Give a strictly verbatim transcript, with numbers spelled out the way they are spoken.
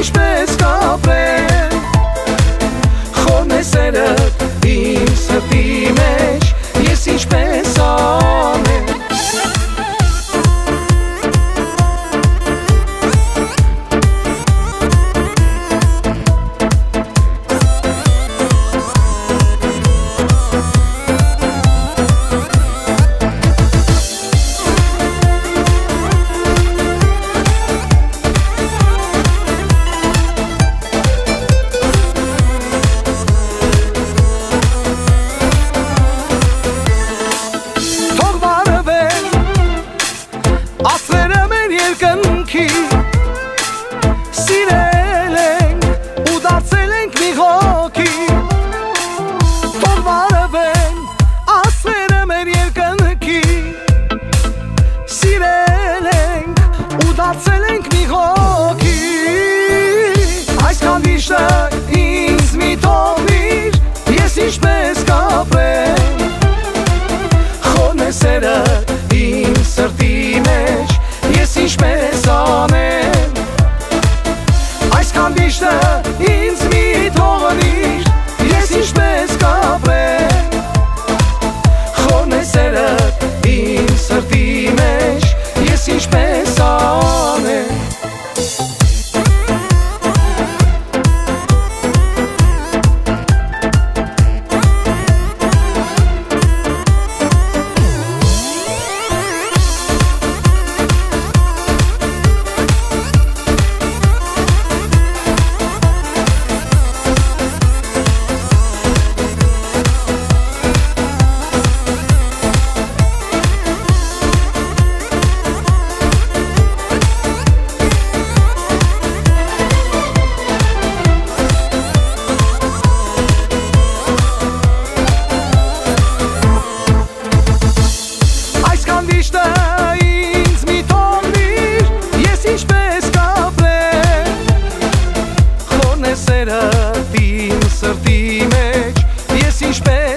ինչպես կապրեմ Խորն է սերդ իմ սրտի մեջ Ես ինչպես անեմ Սիրել ենք ու դարձել ենք մի հոգի Թող վարվեն աստղերը մեր երկնքի Սիրել ենք ու դարձել ենք մի հոգի Այսքան վիշտը ինձ մի թողնիր Ես ինչպես կապրեմ Խորն է սերդ իմ սրտի մեջ Ես ինչպես անեմ Այսքան վիշտը ինձ մի թողնիր Ես ինչպես կապրեմ Խորն է սերդ իմ սրտի մեջ Ես ինչպես անեմ Ինձ մի թողնիր, ես ինչպես կապրեմ Խորն է սերդ իմ սրտի մեջ Ես ինչպես